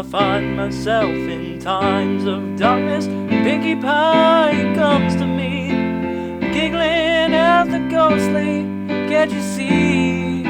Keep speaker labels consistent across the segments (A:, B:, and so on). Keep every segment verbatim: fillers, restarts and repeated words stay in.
A: I find myself in times of darkness, Pinkie Pie comes to me, giggling at the ghostly, can't you see?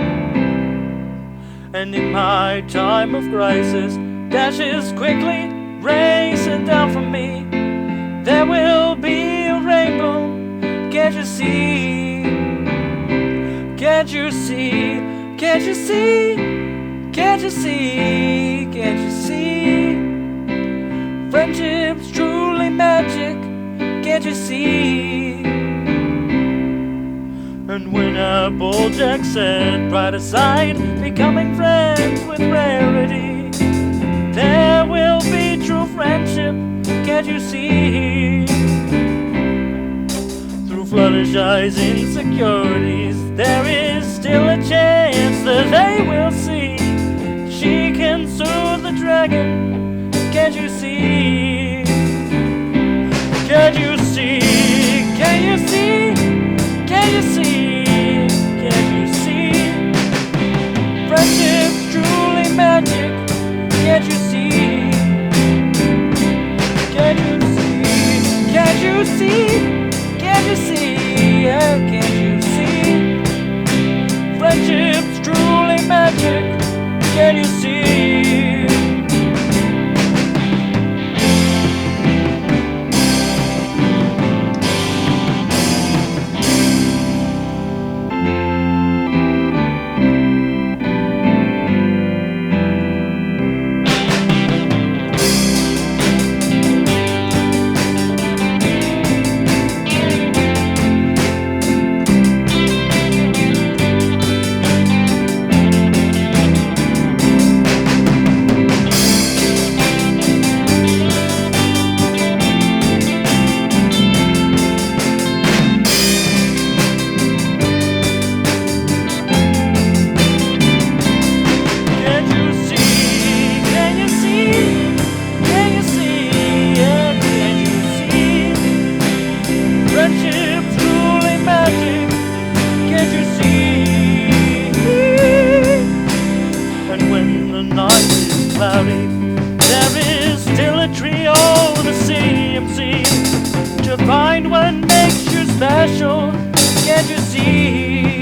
A: And in my time of crisis, dashes quickly, racing down from me, there will be a rainbow, can't you see? Can't you see? Can't you see? Can't you see? Can't you see? Friendship's truly magic, can't you see? And when Applejack said, bright aside, becoming friends with rarity, there will be true friendship, can't you see? Through Fluttershy's insecurities, there is still a chance that they will see she can soothe the dragon, can't you see? Can't you see? Can you see? Can you see? Can you see? Friendship's truly magic, can't you see? Can you see? Can't you see? Can't you see? Yeah, can't you see? Friendship's truly magic, can you see? Cloudy, there is still a trio, the C M C, to find what makes you special, can't you see?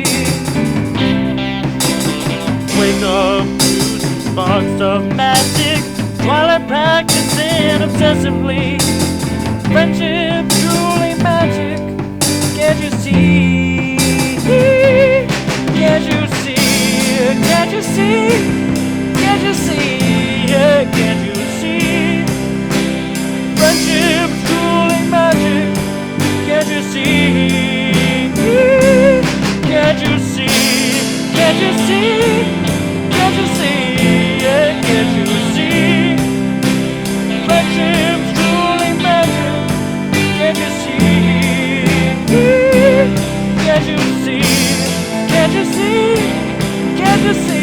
A: Wake up to some sparks of magic, twilight practicing obsessively, friendship truly magic, can't you see? Can't you see? Can't you see? Can't you see? Yeah, can't you see? Friendship's truly magic, can't you see? Can't you see? Can't you see? Can't you see? Yeah, can't you see? Friendship's truly magic, can't you see? Can't you see? Can't you see? Can't you see?